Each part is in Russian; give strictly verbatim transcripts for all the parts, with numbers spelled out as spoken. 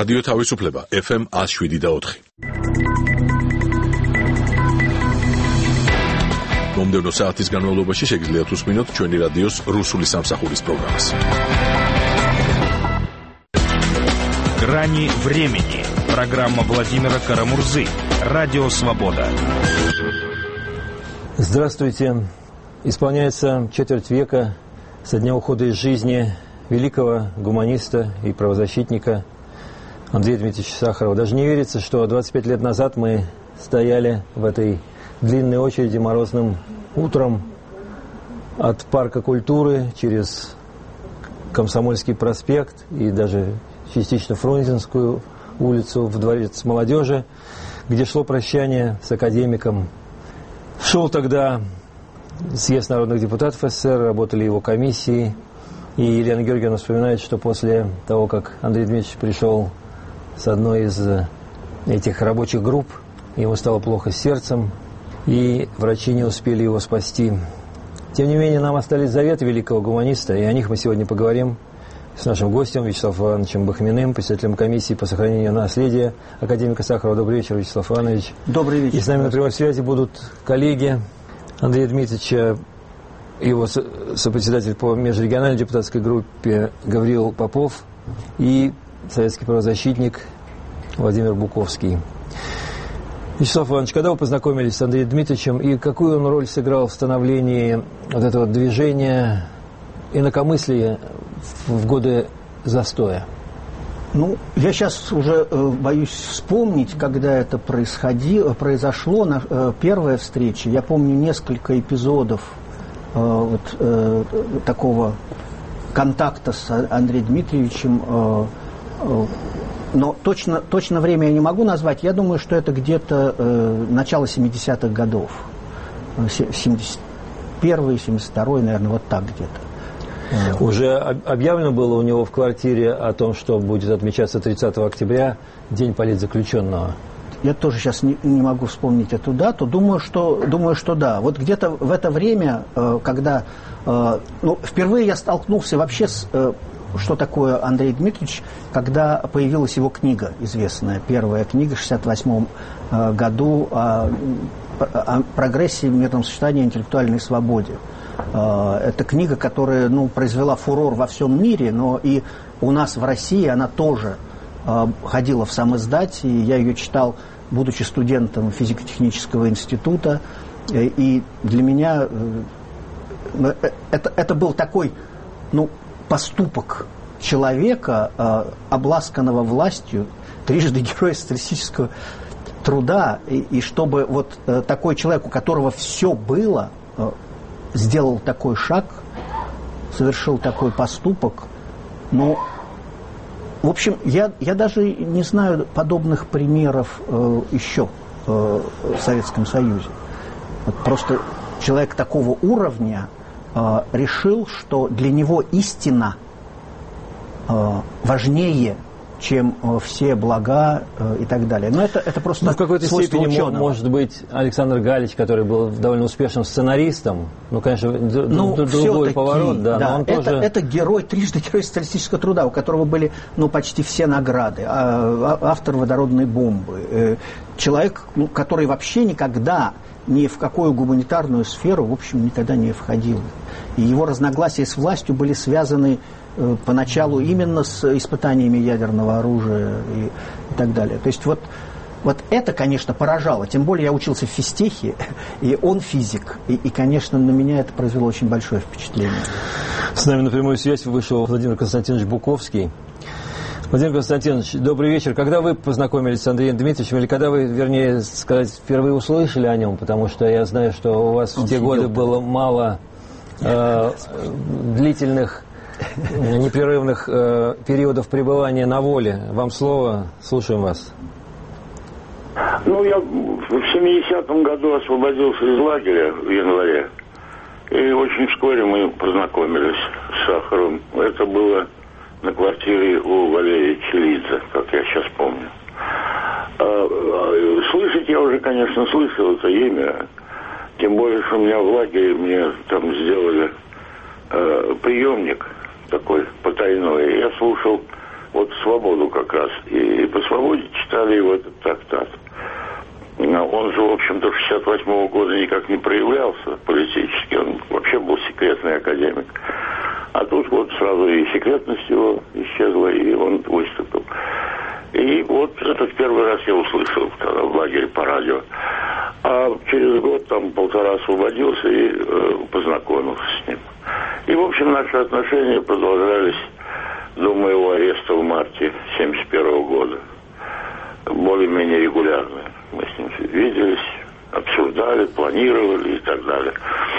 რადიო თავისუფლება ეფ ემ one oh seven და four. მომდევნო საათის განმავლობაში შეგიძლიათ უსმინოთ ჩვენი რადიოს რუსული სამსახურის პროგრამას. Грани времени. Программа Владимира Карамурзы. Радио Свобода. Здравствуйте. Исполняется четверть века со дня ухода из жизни великого гуманиста и правозащитника Андрея Дмитриевича Сахарова. Даже не верится, что двадцать пять лет назад мы стояли в этой длинной очереди морозным утром от Парка культуры через Комсомольский проспект и даже частично Фрунзенскую улицу в Дворец молодежи, где шло прощание с академиком. Шел тогда съезд народных депутатов СССР, работали его комиссии. И Елена Георгиевна вспоминает, что после того, как Андрей Дмитриевич пришел с одной из этих рабочих групп, ему стало плохо с сердцем, и врачи не успели его спасти. Тем не менее, нам остались заветы великого гуманиста, и о них мы сегодня поговорим с нашим гостем Вячеславом Ивановичем Бахминым, председателем комиссии по сохранению наследия академика Сахарова. Добрый вечер, Вячеслав Иванович. Добрый вечер. И с нами на прямой связи будут коллеги Андрея Дмитриевича, его сопредседатель по межрегиональной депутатской группе Гавриил Попов и советский правозащитник Владимир Буковский. Вячеслав Иванович, когда вы познакомились с Андреем Дмитриевичем и какую он роль сыграл в становлении вот этого движения инакомыслия в годы застоя? Ну, я сейчас уже э, боюсь вспомнить, когда это происходило, произошло. На, э, первая встреча, я помню несколько эпизодов э, вот, э, такого контакта с Андреем Дмитриевичем, э, э, но точно, точно время я не могу назвать. Я думаю, что это где-то э, начало семидесятых годов, семьдесят первый, семьдесят второй, наверное, вот так где-то. Уже объявлено было у него в квартире о том, что будет отмечаться тридцатого октября, День политзаключенного? Я тоже сейчас не, не могу вспомнить эту дату. Думаю, что, думаю, что да. Вот где-то в это время, когда... Ну, впервые я столкнулся вообще с... Что такое Андрей Дмитриевич, когда появилась его книга известная, первая книга в шестьдесят восьмом году о, о прогрессии в мирном сочетании и интеллектуальной свободе. Это книга, которая, ну, произвела фурор во всем мире, но и у нас в России она тоже э, ходила в самиздат, и я ее читал, будучи студентом физико-технического института, э, и для меня э, это, это был такой, ну, поступок человека, э, обласканного властью, трижды героя социалистического труда, и, и чтобы вот э, такой человек, у которого все было, э, сделал такой шаг, совершил такой поступок. Ну, в общем, я, я даже не знаю подобных примеров э, еще э, в Советском Союзе. Вот просто человек такого уровня э, решил, что для него истина э, важнее, чем э, все блага э, и так далее. Но это, это просто ну, в какой-то степени, ученого. Может быть, Александр Галич, который был довольно успешным сценаристом, ну, конечно, ну, другой поворот, да, да, но он это, тоже... это герой, трижды герой социалистического труда, у которого были, ну, почти все награды, а, автор водородной бомбы, человек, ну, который вообще никогда ни в какую гуманитарную сферу, в общем, никогда не входил. И его разногласия с властью были связаны поначалу именно с испытаниями ядерного оружия и, и так далее. То есть вот, вот это, конечно, поражало. Тем более я учился в физтехе, и он физик. И, и, конечно, на меня это произвело очень большое впечатление. С нами на прямую связь вышел Владимир Константинович Буковский. Владимир Константинович, добрый вечер. Когда вы познакомились с Андреем Дмитриевичем, или когда вы, вернее сказать, впервые услышали о нем? Потому что я знаю, что у вас он в те сидел, годы было мало э, длительных непрерывных э, периодов пребывания на воле. Вам слово, слушаем вас. Ну, я в семидесятом году освободился из лагеря в январе, и очень вскоре мы познакомились с Сахаровым. Это было на квартире у Валерия Челидзе, как я сейчас помню. Слышать я уже, конечно, слышал это имя, тем более, что у меня в лагере мне там сделали э, приемник такой потайной. Я слушал вот «Свободу» как раз. И, и по «Свободе» читали его этот трактат. Он же, в общем-то, в шестьдесят восьмого года никак не проявлялся политически. Он вообще был секретный академик. А тут вот сразу и секретность его исчезла, и он выступил. И вот это в первый раз я услышал тогда в лагере по радио. А через год, там, полтора освободился и э, познакомился с ним. И, в общем, наши отношения продолжались до моего ареста в марте семьдесят первого года. Более-менее регулярно. Мы с ним виделись, обсуждали, планировали и так далее.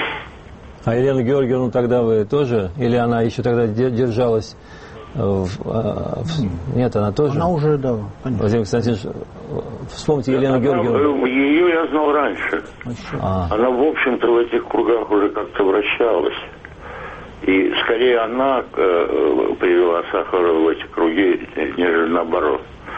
А Елену Георгиевну тогда вы тоже? Или она еще тогда держалась? В, в, нет, она тоже? Она уже, да. Конечно. Владимир Константинович, вспомните Елену Георгиевну. Ее я знал раньше. А. Она, в общем-то, в этих кругах уже как-то вращалась. И скорее она э, привела Сахарова в эти круги, нежели наоборот.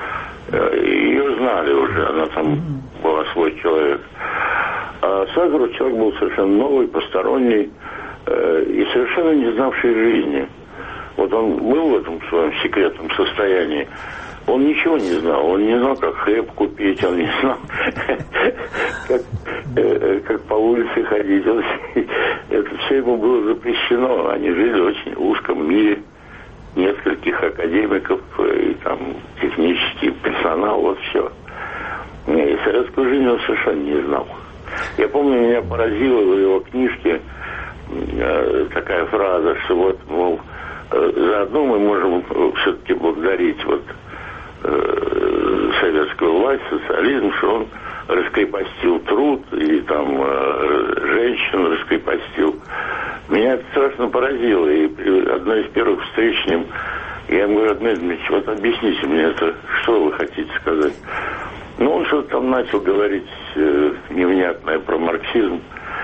Ее знали уже, она там mm-hmm. была свой человек. А Сахаров человек был совершенно новый, посторонний э, и совершенно не знавший жизни. Вот он был в этом своем секретном состоянии. Он ничего не знал. Он не знал, как хлеб купить, он не знал, как, э, как по улице ходить. Он, это все ему было запрещено. Они жили в очень узком мире. Нескольких академиков и там технический персонал, вот все. И советскую жизнь он совершенно не знал. Я помню, меня поразила в его книжке э, такая фраза, что вот, мол, э, заодно мы можем все-таки благодарить вот э, советскую власть, социализм, что он раскрепостил труд и там э, женщин раскрепостил. Меня это страшно поразило, и при одной из первых встреч с ним я ему говорю: Дмитрий Дмитриевич, вот объясните мне это, что вы хотите сказать? Ну, он что-то там начал говорить э, невнятное про марксизм.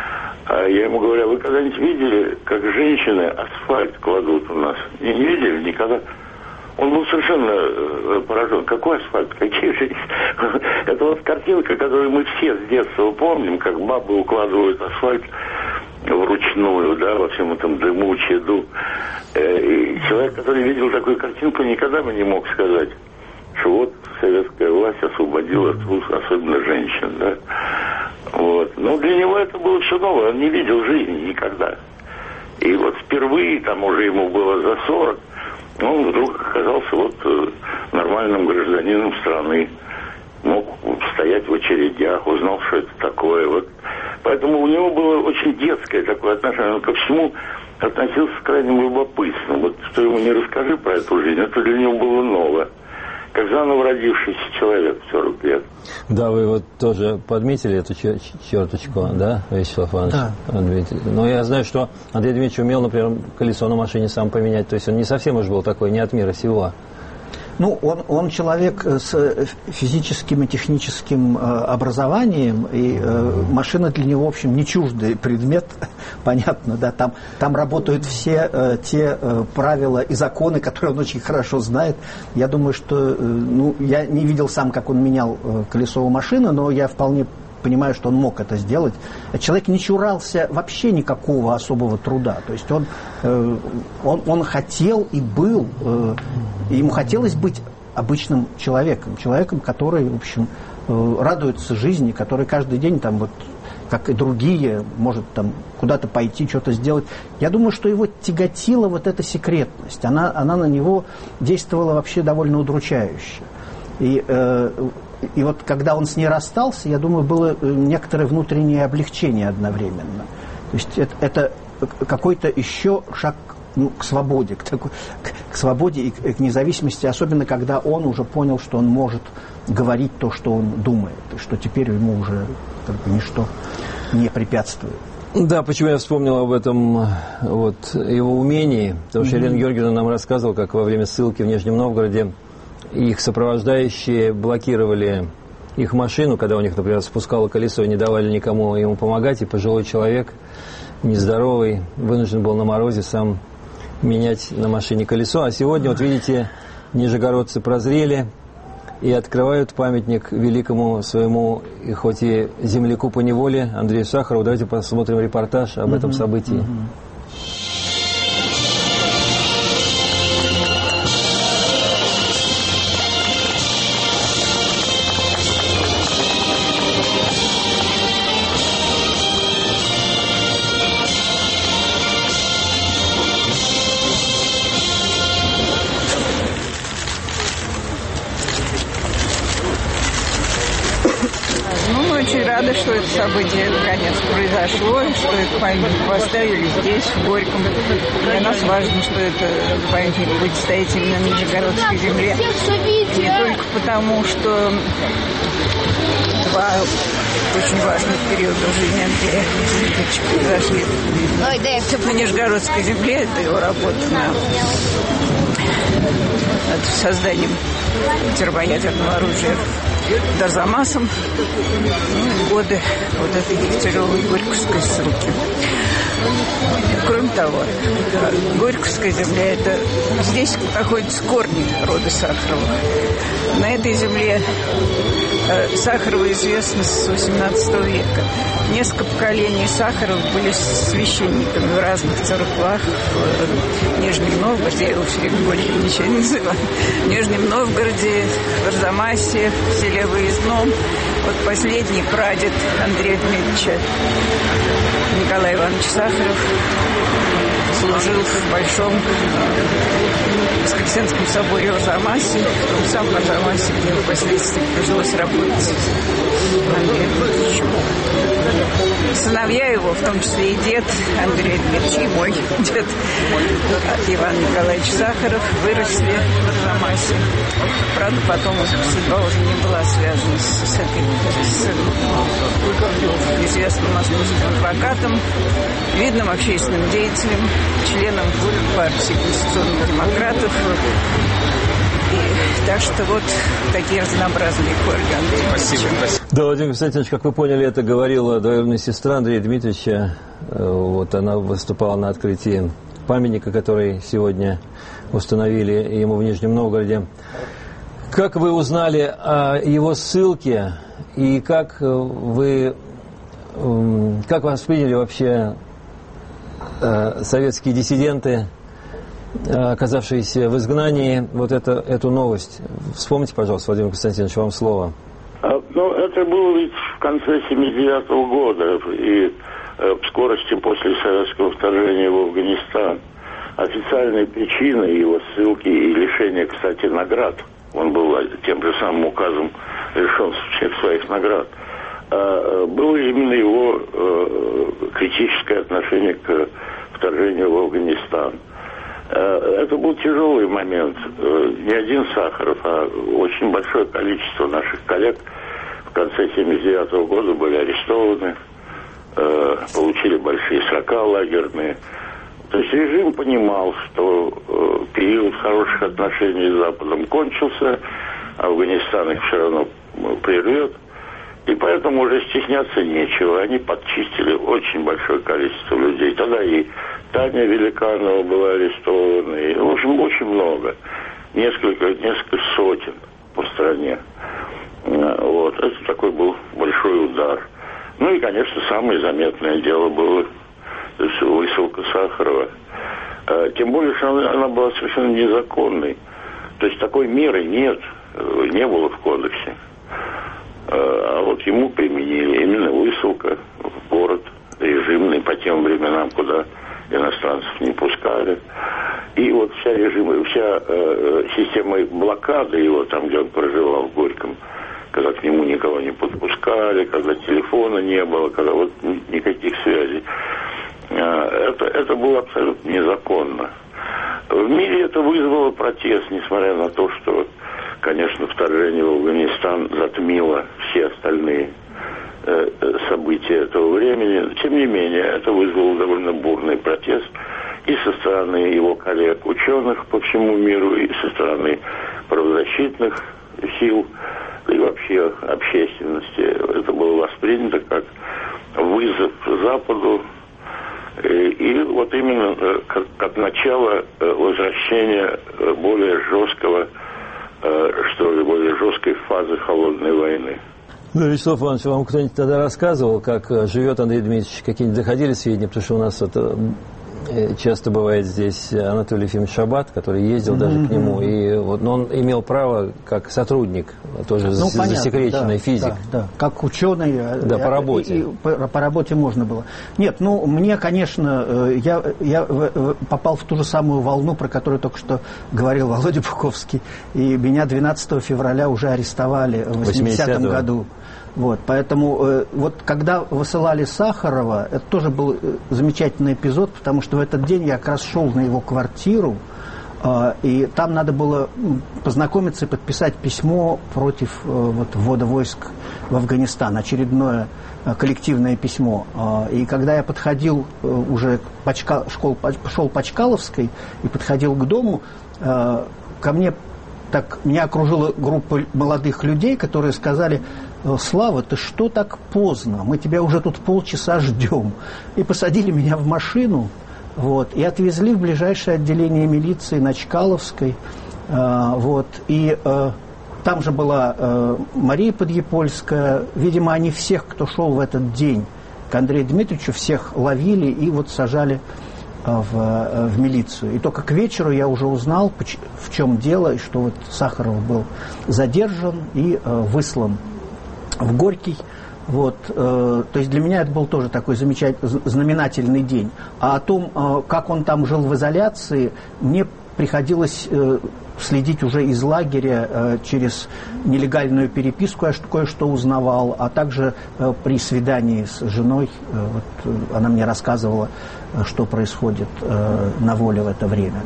А я ему говорю: а вы когда-нибудь видели, как женщины асфальт кладут у нас? Не, не видели никогда? Он был совершенно поражен. Какой асфальт? Какие женщины? Это вот картинка, которую мы все с детства помним, как бабы укладывают асфальт вручную, да, во всем этом дыму, чаду. И человек, который видел такую картинку, никогда бы не мог сказать, что вот советская власть освободила труд, особенно женщин, да. Вот. Но для него это было все новое, он не видел жизни никогда. И вот впервые, там уже ему было за сорок, он вдруг оказался вот нормальным гражданином страны. Мог стоять в очередях, узнал, что это такое. Вот. Поэтому у него было очень детское такое отношение. Он ко всему относился с крайним любопытством. Вот что ему не расскажи про эту жизнь, это для него было новое. Как заново родившийся человек в сорок лет. Да, вы вот тоже подметили эту черточку, да, Вячеслав Иванович? Да. Но я знаю, что Андрей Дмитриевич умел, например, колесо на машине сам поменять. То есть он не совсем уж был такой, не от мира сего. Ну, он, он человек с физическим и техническим э, образованием, и э, машина для него, в общем, не чуждый предмет, понятно, да, там, там работают все э, те э, правила и законы, которые он очень хорошо знает. Я думаю, что, э, ну, я не видел сам, как он менял э, колесо у машины, но я вполне понимаю, что он мог это сделать. Человек не чурался вообще никакого особого труда. То есть он, э, он, он хотел и был, э, ему хотелось быть обычным человеком. Человеком, который, в общем, э, радуется жизни, который каждый день, там, вот, как и другие, может там куда-то пойти, что-то сделать. Я думаю, что его тяготила вот эта секретность. Она, она на него действовала вообще довольно удручающе. И э, И вот когда он с ней расстался, я думаю, было некоторое внутреннее облегчение одновременно. То есть это, это какой-то еще шаг, ну, к свободе, к, такой, к, к свободе и к, к независимости, особенно когда он уже понял, что он может говорить то, что он думает, и что теперь ему уже как бы ничто не препятствует. Да, почему я вспомнил об этом вот, его умении, потому что mm-hmm. Елена Георгиевна нам рассказывала, как во время ссылки в Нижнем Новгороде их сопровождающие блокировали их машину, когда у них, например, спускало колесо, и не давали никому ему помогать, и пожилой человек, нездоровый, вынужден был на морозе сам менять на машине колесо. А сегодня, вот видите, нижегородцы прозрели и открывают памятник великому своему, и хоть и земляку по неволе, Андрею Сахарову. Давайте посмотрим репортаж об этом событии. это событие наконец произошло, что это памятник поставили здесь, в Горьком. Для нас важно, что это памятник будет стоять именно на Нижегородской земле. Не только потому, что два очень важных периода в жизни Андрея Дмитриевича произошли. На Нижегородской земле, это его работа над созданием термоядерного оружия до Арзамасом, ну, годы вот этой Дегтяревой и Горьковской ссылки. Кроме того, Горьковская земля, это здесь находятся корни рода Сахаровых. На этой земле э, Сахарова известна с восемнадцатого века. Несколько поколений Сахаровых были священниками в разных церквах. В Нижнем Новгороде, я его все время Горьким ничего не называю, в Нижнем Новгороде, в Арзамасе, в селе Выездном. Вот последний прадед Андрея Дмитриевича, Николай Иванович Сахаров, служил в Большом Воскресенском соборе в Арзамасе, в том самом Арзамасе, где впоследствии пришлось работать Андрею Дмитриевичу. Сыновья его, в том числе и дед Андрей Дмитриевич, и мой дед Иван Николаевич Сахаров, выросли в Арзамасе. Правда, потом судьба уже не была связана с, с этой с известным московским адвокатом, видным общественным деятелем, членом партии конституционных демократов. И, так что вот такие разнообразные корни Андрея Дмитриевича. Да, Владимир Константинович, как вы поняли, это говорила двоюродная сестра Андрея Дмитриевича. Вот она выступала на открытии памятника, который сегодня установили ему в Нижнем Новгороде. Как вы узнали о его ссылке и как вы, как восприняли вообще советские диссиденты, оказавшиеся в изгнании, вот это, эту новость? Вспомните, пожалуйста, Владимир Константинович, вам слово. Ну, это было ведь в конце семьдесят девятого года, и э, в скорости после советского вторжения в Афганистан. Официальной причиной его ссылки и лишения, кстати, наград, он был тем же самым указом лишен всех своих наград, э, было именно его э, критическое отношение к вторжению в Афганистан. Это был тяжелый момент. Не один Сахаров, а очень большое количество наших коллег в конце семьдесят девятого года были арестованы, получили большие срока лагерные. То есть режим понимал, что период хороших отношений с Западом кончился, Афганистан их все равно прервет, и поэтому уже стесняться нечего. Они подчистили очень большое количество людей. Тогда и Таня Великанова была арестована, и, в общем, очень много. Несколько, несколько сотен по стране. Вот. Это такой был большой удар. Ну и, конечно, самое заметное дело было высылка Сахарова. Тем более, что она, она была совершенно незаконной. То есть такой меры нет, не было в кодексе. А вот ему применили именно высылка в город режимный по тем временам, куда иностранцев не пускали. И вот вся режим, вся э, система блокады его, там, где он проживал, в Горьком, когда к нему никого не подпускали, когда телефона не было, когда вот никаких связей. Э, это, это было абсолютно незаконно. В мире это вызвало протест, несмотря на то, что, конечно, вторжение в Афганистан затмило все остальные события этого времени. Тем не менее, это вызвало довольно бурный протест и со стороны его коллег-ученых по всему миру, и со стороны правозащитных сил, и вообще общественности. Это было воспринято как вызов Западу, и, и вот именно как, как начало возвращения более жесткого, что ли, более жесткой фазы холодной войны. Ну, Вячеслав Иванович, вам кто-нибудь тогда рассказывал, как живет Андрей Дмитриевич? Какие-нибудь доходили сведения? Потому что у нас это часто бывает здесь Анатолий Ефимович Шабат, который ездил mm-hmm. даже к нему. И вот, но он имел право как сотрудник, тоже ну, засекреченный да, физик. Да, да, как ученый. Да, по работе. И, и, по, по работе можно было. Нет, ну, мне, конечно, я, я попал в ту же самую волну, про которую только что говорил Володя Пуховский. И меня двенадцатого февраля уже арестовали в восьмидесятом году. Вот, поэтому э, вот когда высылали Сахарова, это тоже был э, замечательный эпизод, потому что в этот день я как раз шел на его квартиру, э, и там надо было познакомиться и подписать письмо против э, вот, ввода войск в Афганистан, очередное э, коллективное письмо. Э, и когда я подходил э, уже к Почка, школ, шел по Чкаловской и подходил к дому, э, ко мне так, меня окружила группа молодых людей, которые сказали: «Слава, ты что так поздно? Мы тебя уже тут полчаса ждем». И посадили меня в машину, вот, и отвезли в ближайшее отделение милиции на Чкаловской. Э, вот, и э, там же была э, Мария Подъепольская. Видимо, они всех, кто шел в этот день к Андрею Дмитриевичу, всех ловили и вот сажали э, в, в милицию. И только к вечеру я уже узнал, в чем дело, и что вот Сахаров был задержан и э, выслан в Горький. Вот, э, то есть для меня это был тоже такой замечательный, знаменательный день. А о том, э, как он там жил в изоляции, мне приходилось э, следить уже из лагеря э, через нелегальную переписку, я кое-что узнавал, а также э, при свидании с женой, э, вот, э, она мне рассказывала, э, что происходит э, на воле в это время.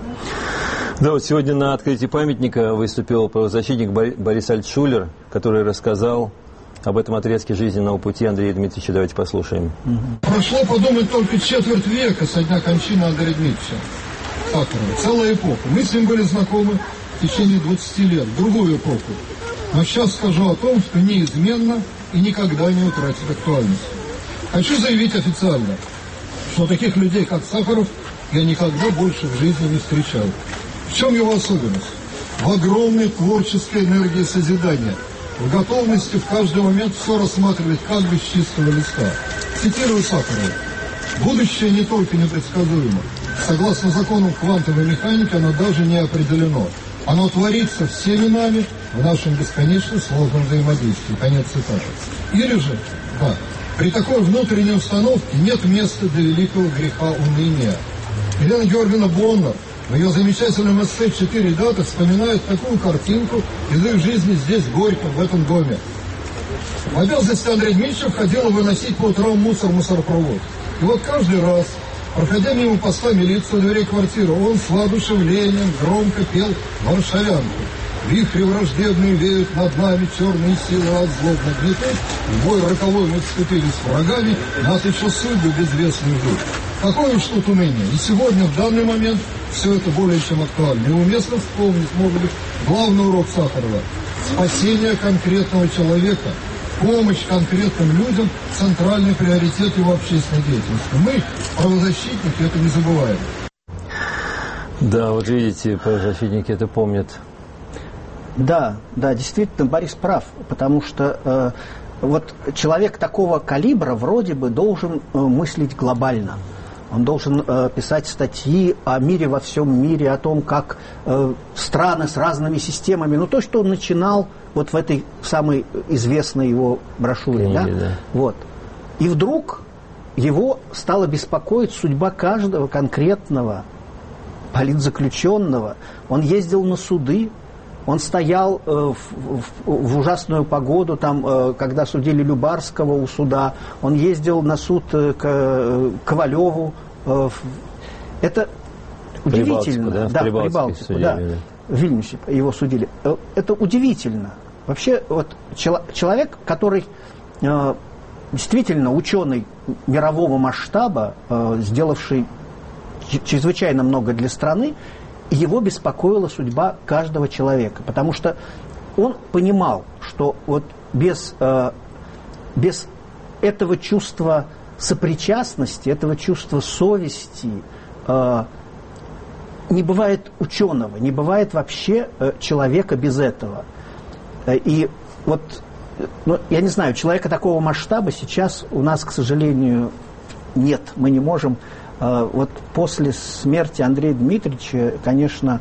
Да, вот сегодня на открытии памятника выступил правозащитник Борис Альтшулер, который рассказал об этом отрезке жизненного пути Андрея Дмитриевича. Давайте послушаем. Прошло, подумать, только четверть века со дня кончины Андрея Дмитриевича Сахарова. Целая эпоха. Мы с ним были знакомы в течение двадцати лет, другую эпоху. Но сейчас скажу о том, что неизменно и никогда не утратит актуальность. Хочу заявить официально, что таких людей, как Сахаров, я никогда больше в жизни не встречал. В чем его особенность? В огромной творческой энергии созидания, в готовности в каждый момент все рассматривать как бы с чистого листа. Цитирую Сахарова. «Будущее не только непредсказуемо. Согласно законам квантовой механики, оно даже не определено. Оно творится всеми нами в нашем бесконечно сложном взаимодействии». Конец цитаты. Или же, да, при такой внутренней установке нет места для великого греха уныния. Елена Георгиевна Боннер в ее замечательном эссе «Четыре даты» вспоминает такую картинку из их жизни здесь, в Горьком, в этом доме. В обязанности Андрея Дмитриевича входило выносить по утрам мусор в мусоропровод. И вот каждый раз, проходя мимо поста милиции у дверей квартиры, он с воодушевлением громко пел «Варшавянку». Вихри враждебные веют над нами, черные силы от злобно гнетут. В бой роковой мы вступили с врагами, нас еще судьбы безвестные ждут. Какое уж тут уныние. И сегодня, в данный момент, все это более чем актуально. И уместно вспомнить, может быть, главный урок Сахарова. Спасение конкретного человека, помощь конкретным людям – центральный приоритет его общественной деятельности. Мы, правозащитники, это не забываем. Да, вот видите, правозащитники это помнят. Да, да, действительно, Борис прав, потому что э, вот человек такого калибра вроде бы должен э, мыслить глобально. Он должен э, писать статьи о мире во всем мире, о том, как э, страны с разными системами. Ну, то, что он начинал вот в этой самой известной его брошюре. Книги, да? Да. Вот. И вдруг его стала беспокоить судьба каждого конкретного политзаключенного. Он ездил на суды. Он стоял э, в, в, в ужасную погоду, там, э, когда судили Любарского у суда. Он ездил на суд э, к э, Ковалеву. Э, это удивительно. Да, да, в Прибалтику, судили, да. Да. В Вильнюсе его судили. Э, это удивительно. Вообще, вот, чело, человек, который э, действительно ученый мирового масштаба, э, сделавший чрезвычайно много для страны, его беспокоила судьба каждого человека, потому что он понимал, что вот без, э, без этого чувства сопричастности, этого чувства совести э, не бывает ученого, не бывает вообще э, человека без этого. И вот, ну, я не знаю, человека такого масштаба сейчас у нас, к сожалению, нет. Мы не можем. Вот после смерти Андрея Дмитриевича, конечно,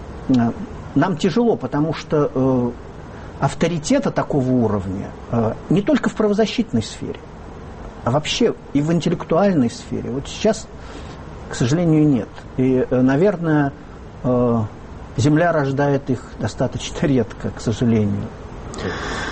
нам тяжело, потому что авторитета такого уровня не только в правозащитной сфере, а вообще и в интеллектуальной сфере. Вот сейчас, к сожалению, нет. И, наверное, Земля рождает их достаточно редко, к сожалению.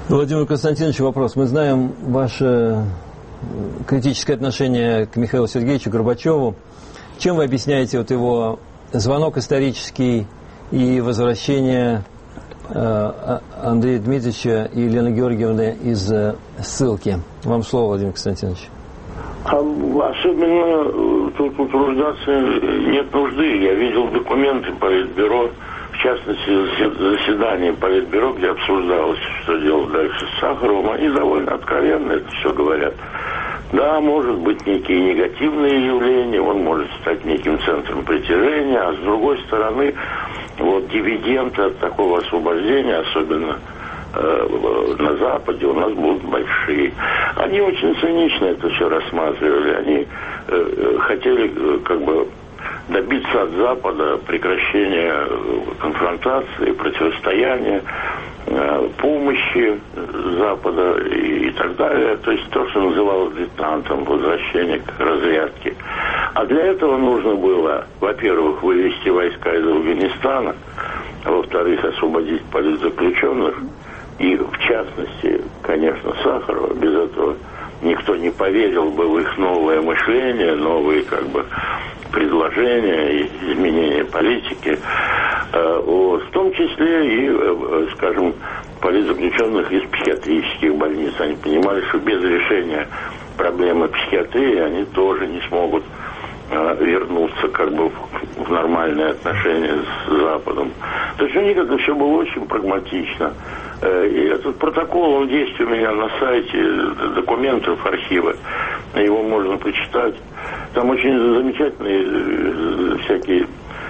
Владимир Константинович, вопрос. Мы знаем ваше критическое отношение к Михаилу Сергеевичу Горбачеву. Чем вы объясняете вот его звонок исторический и возвращение э, Андрея Дмитриевича и Елены Георгиевны из э, ссылки? Вам слово, Владимир Константинович. А особенно тут утруждаться нет нужды. Я видел документы Политбюро, в частности, заседание Политбюро, где обсуждалось, что делать дальше с Сахаровым. Они довольно откровенно это все говорят. Да, может быть, некие негативные явления, он может стать неким центром притяжения, а с другой стороны, вот дивиденды от такого освобождения, особенно э, на Западе, у нас будут большие. Они очень цинично это все рассматривали. Они э, хотели э, как бы добиться от Запада прекращения конфронтации, противостояния, помощи Запада и, и так далее. То есть то, что называлось детантом, возвращение к разрядке. А для этого нужно было, во-первых, вывести войска из Афганистана, а во-вторых, освободить политзаключенных. И, в частности, конечно, Сахарова. Без этого никто не поверил бы в их новое мышление, новые как бы предложения и изменения политики, вот, в том числе и, скажем, политзаключенных из психиатрических больниц. Они понимали, что без решения проблемы психиатрии они тоже не смогут вернуться как бы в нормальные отношения с Западом. То есть у них это все было очень прагматично. И этот протокол, он есть у меня на сайте документов архива. Его можно почитать. Там очень замечательные всякие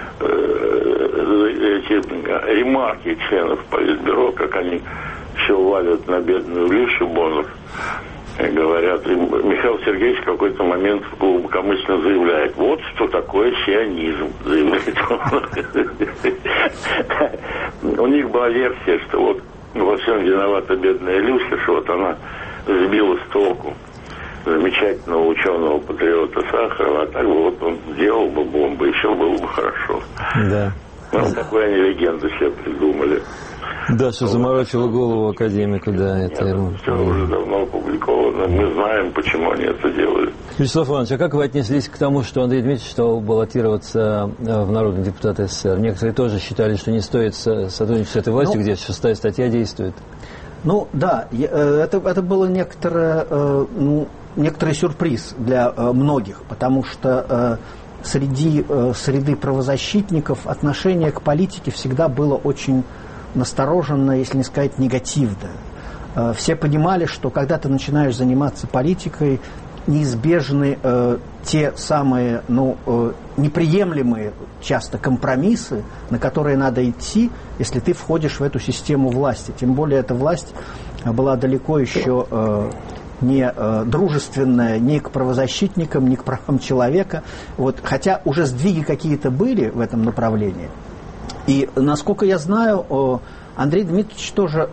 эти ремарки членов Политбюро, как они все валят на бедную Лишу Боннер. Говорят, и Михаил Сергеевич в какой-то момент глубокомысленно заявляет: вот что такое сионизм, заявляет он. У них была версия, что вот во всем виновата бедная Люся, что вот она сбила с толку замечательного ученого-патриота Сахарова, а так бы вот он сделал бы бомбу, и все было бы хорошо. Да. Ну, такую они легенду себе придумали. Да, что заморочило голову академику, да, это... Это все уже давно опубликовано, мы знаем, почему они это делали. Вячеслав Иванович, а как вы отнеслись к тому, что Андрей Дмитриевич стал баллотироваться в народный депутат СССР? Некоторые тоже считали, что не стоит сотрудничать с этой властью, ну, где шестая статья действует. Ну, да, это, это было некоторое, ну, некоторый сюрприз для многих, потому что среди среды правозащитников отношение к политике всегда было очень настороженно, если не сказать негативно. Все понимали, что когда ты начинаешь заниматься политикой, неизбежны э, те самые, ну, э, неприемлемые часто компромиссы, на которые надо идти, если ты входишь в эту систему власти. Тем более эта власть была далеко еще э, не э, дружественная ни к правозащитникам, ни к правам человека. Вот, хотя уже сдвиги какие-то были в этом направлении. И, насколько я знаю, Андрей Дмитриевич тоже,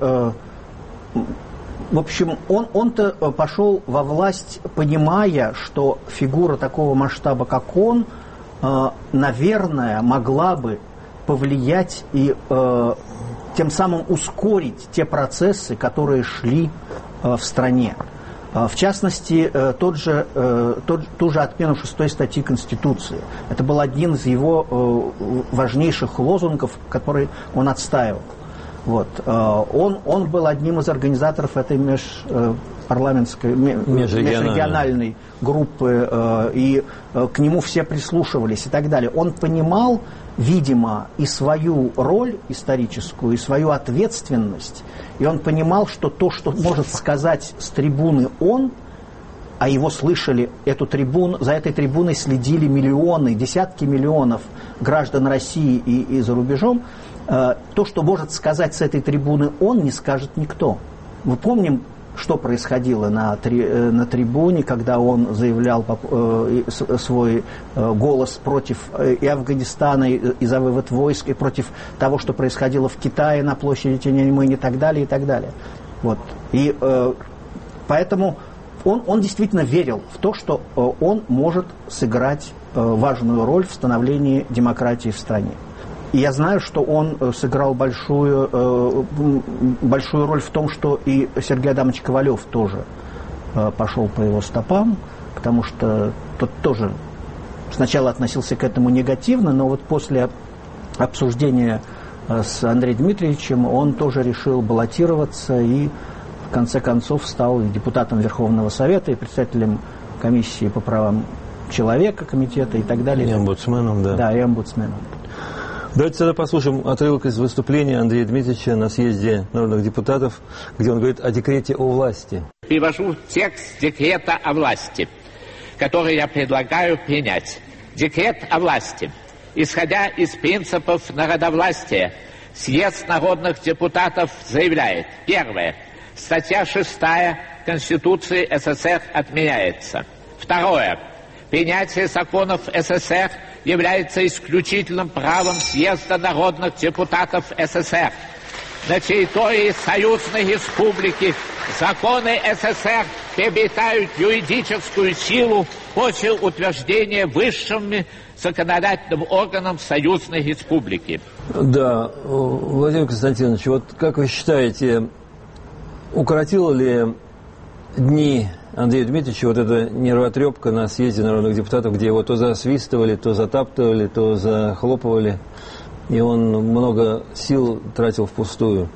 в общем, он, он-то пошел во власть, понимая, что фигура такого масштаба, как он, наверное, могла бы повлиять и тем самым ускорить те процессы, которые шли в стране. В частности, тот же, тот, ту же отмену шестой статьи Конституции. Это был один из его важнейших лозунгов, который он отстаивал. Вот. Он, он был одним из организаторов этой межпарламентской, межрегиональной группы, и к нему все прислушивались и так далее. Он понимал, видимо, и свою роль историческую, и свою ответственность, и он понимал, что то, что может сказать с трибуны он, а его слышали, эту трибуну, за этой трибуной следили миллионы, десятки миллионов граждан России и, и за рубежом, э, то, что может сказать с этой трибуны он, не скажет никто. Мы помним, что происходило на, три, э, на трибуне, когда он заявлял э, свой э, голос против э, и Афганистана, и, и за вывод войск, и против того, что происходило в Китае на площади Тяньаньмэнь и так далее, и так далее. Вот. И э, поэтому он, он действительно верил в то, что э, он может сыграть э, важную роль в становлении демократии в стране. И я знаю, что он сыграл большую, большую роль в том, что и Сергей Адамович Ковалев тоже пошел по его стопам, потому что тот тоже сначала относился к этому негативно, но вот после обсуждения с Андреем Дмитриевичем он тоже решил баллотироваться и в конце концов стал депутатом Верховного Совета и председателем комиссии по правам человека, комитета и так далее. И омбудсменом, да. Да, и омбудсменом. Давайте тогда послушаем отрывок из выступления Андрея Дмитриевича на съезде народных депутатов, где он говорит о декрете о власти. Привожу текст декрета о власти, который я предлагаю принять. Декрет о власти. Исходя из принципов народовластия, съезд народных депутатов заявляет: первое. Статья шестая Конституции СССР отменяется. Второе. Принятие законов СССР является исключительным правом съезда народных депутатов СССР. На территории Союзной Республики законы СССР приобретают юридическую силу после утверждения высшим законодательным органом Союзной Республики. Да, Владимир Константинович, вот как вы считаете, укоротило ли дни Андрея Дмитриевича вот эта нервотрепка на съезде народных депутатов, где его то засвистывали, то затаптывали, то захлопывали, и он много сил тратил впустую?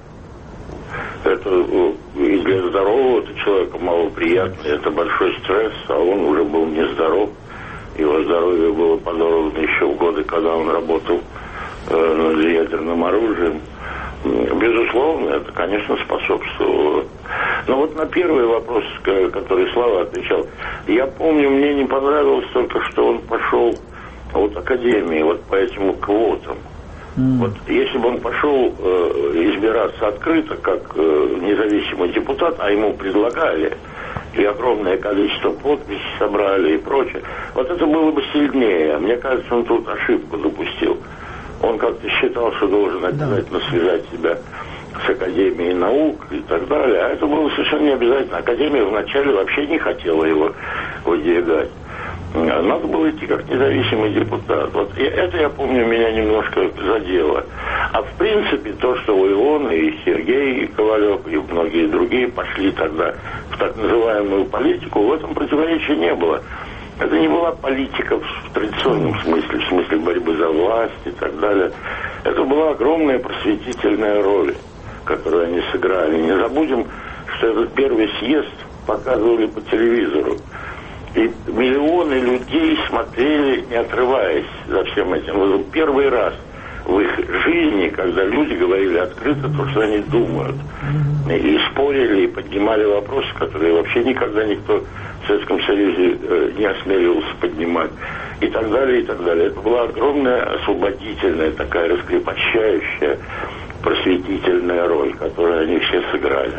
Это и для здорового человека малоприятно, это большой стресс, а он уже был нездоров. Его здоровье было подорвано еще в годы, когда он работал э, над ядерным оружием. Безусловно, это, конечно, способствовало. Но вот на первый вопрос, который Слава отвечал, я помню, мне не понравилось только, что он пошел от академии вот по этим квотам. Mm. Вот если бы он пошел э, избираться открыто, как э, независимый депутат, а ему предлагали, и огромное количество подписей собрали и прочее, вот это было бы сильнее. Мне кажется, он тут ошибку допустил. Он как-то считал, что должен обязательно связать себя с Академией наук и так далее. А это было совершенно не обязательно. Академия вначале вообще не хотела его выдвигать. Надо было идти как независимый депутат. Вот это, я помню, меня немножко задело. А в принципе, то, что и он, и Сергей Ковалев, и многие другие пошли тогда в так называемую политику, в этом противоречия не было. Это не была политика в традиционном смысле, в смысле борьбы за власть и так далее. Это была огромная просветительная роль, которую они сыграли. Не забудем, что этот первый съезд показывали по телевизору. И миллионы людей смотрели, не отрываясь за всем этим. Вот первый раз в их жизни, когда люди говорили открыто то, что они думают. И спорили, и поднимали вопросы, которые вообще никогда никто в Советском Союзе э, не осмеливался поднимать. И так далее, и так далее. Это была огромная освободительная, такая раскрепощающая, просветительная роль, которую они все сыграли.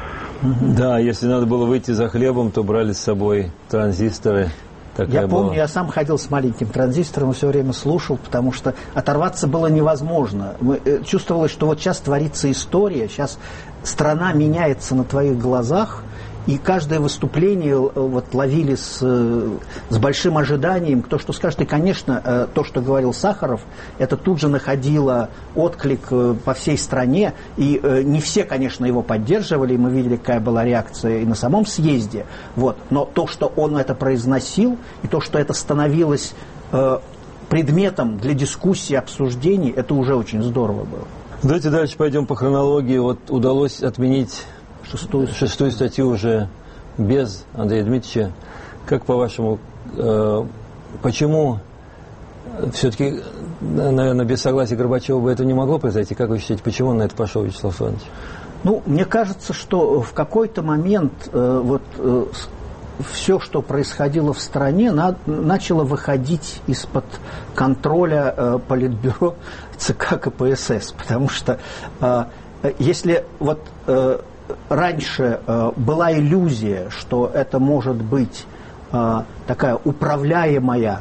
Да, если надо было выйти за хлебом, то брали с собой транзисторы. Такая я помню, была. Я сам ходил с маленьким транзистором и все время слушал, потому что оторваться было невозможно. Мы, э, чувствовалось, что вот сейчас творится история, сейчас страна меняется на твоих глазах, и каждое выступление вот, ловили с, с большим ожиданием, кто что скажет. И, конечно, то, что говорил Сахаров, это тут же находило отклик по всей стране. И не все, конечно, его поддерживали, и мы видели, какая была реакция и на самом съезде. Вот. Но то, что он это произносил, и то, что это становилось предметом для дискуссии, обсуждений, это уже очень здорово было. Давайте дальше пойдем по хронологии. Вот удалось отменить Шестую, шестую статью уже без Андрея Дмитриевича. Как, по-вашему, э, почему все-таки, наверное, без согласия Горбачева бы это не могло произойти? Как вы считаете, почему он на это пошел, Вячеслав Иванович? Ну, мне кажется, что в какой-то момент э, вот э, все, что происходило в стране, на, начало выходить из-под контроля э, Политбюро ЦК КПСС. Потому что э, если вот... Э, Раньше э, была иллюзия, что это может быть э, такая управляемая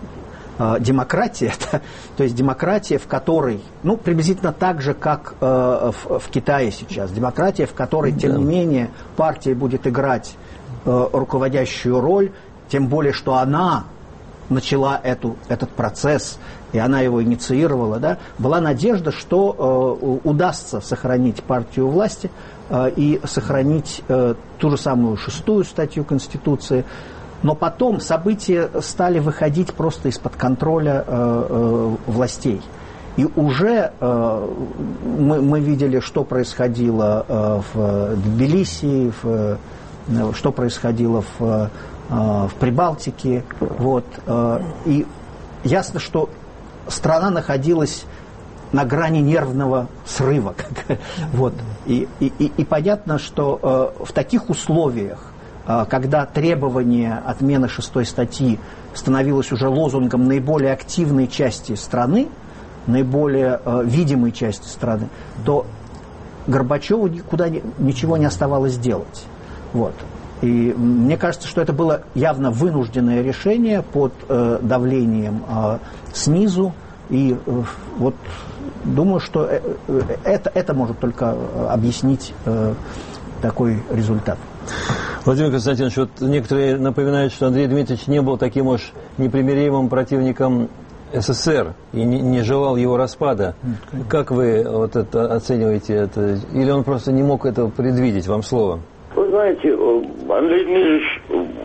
э, демократия, да? То есть демократия, в которой, ну, приблизительно так же, как э, в, в Китае сейчас, демократия, в которой, тем не менее, партия будет играть э, руководящую роль, тем более, что она начала эту, этот процесс, и она его инициировала, да, была надежда, что э, удастся сохранить партию власти э, и сохранить э, ту же самую шестую статью Конституции. Но потом события стали выходить просто из-под контроля э, э, властей. И уже э, мы, мы видели, что происходило э, в Тбилиси, в, э, что происходило в, э, в Прибалтике. Вот, э, и ясно, что страна находилась на грани нервного срыва. Вот. И, и, и, и понятно, что э, в таких условиях, э, когда требование отмены шестой статьи становилось уже лозунгом наиболее активной части страны, наиболее э, видимой части страны, то Горбачеву никуда не, ничего не оставалось делать. Вот. И мне кажется, что это было явно вынужденное решение под э, давлением э, снизу. И э, вот думаю, что э, это, это может только объяснить э, такой результат. Владимир Константинович, вот некоторые напоминают, что Андрей Дмитриевич не был таким уж непримиримым противником СССР и не, не желал его распада. Как вы вот это оцениваете это? Или он просто не мог этого предвидеть? Вам слово. Вы знаете, Андрей Дмитриевич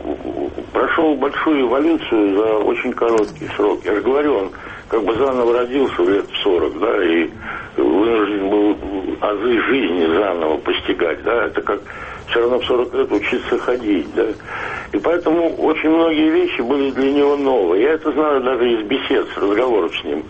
прошел большую эволюцию за очень короткий срок. Я же говорю, он как бы заново родился в лет сорок, да, и вынужден был азы жизни заново постигать, да, это как все равно в сорок лет учиться ходить, да. И поэтому очень многие вещи были для него новые. Я это знаю даже из бесед, с разговоров с ним.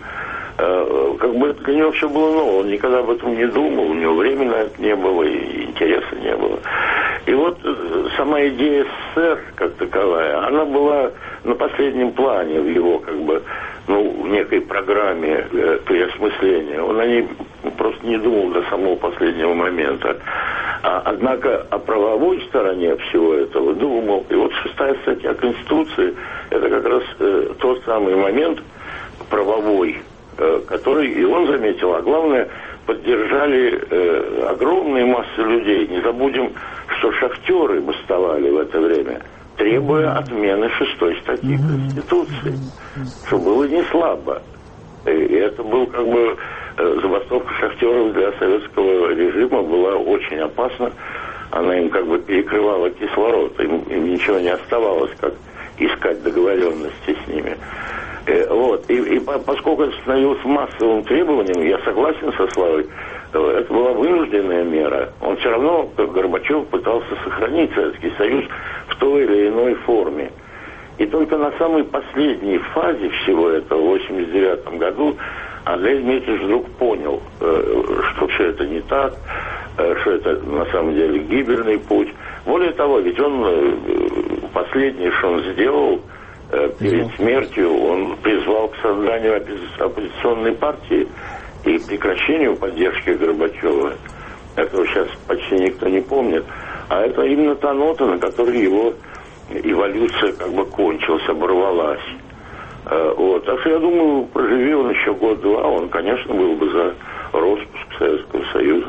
Как бы для него все было ново, он никогда об этом не думал, у него времени на это не было, и интереса не было. И вот сама идея СССР, как таковая, она была на последнем плане в его, как бы, ну, в некой программе э, переосмысления. Он о ней просто не думал до самого последнего момента. А, однако о правовой стороне всего этого думал. И вот шестая статья Конституции, это как раз э, тот самый момент правовой, э, который и он заметил, а главное, поддержали э, огромные массы людей. Не забудем, что шахтеры бастовали в это время, требуя отмены шестой статьи Конституции, что было не слабо. И это был как бы забастовка шахтеров для советского режима была очень опасна. Она им как бы перекрывала кислород, им, им ничего не оставалось, как искать договоренности с ними. Вот. И, и поскольку это становилось массовым требованием, я согласен со Славой, это была вынужденная мера. Он все равно, как Горбачев, пытался сохранить Советский Союз в той или иной форме. И только на самой последней фазе всего этого, в восемьдесят девятом году, Андрей Дмитриевич вдруг понял, что все это не так, что это на самом деле гибельный путь. Более того, ведь он, последнее, что он сделал перед смертью, он призвал к созданию оппозиционной партии и прекращению поддержки Горбачева. Этого сейчас почти никто не помнит. А это именно та нота, на которой его эволюция как бы кончилась, оборвалась. Вот. Так что я думаю, проживи он еще год-два, он, конечно, был бы за распуск Советского Союза.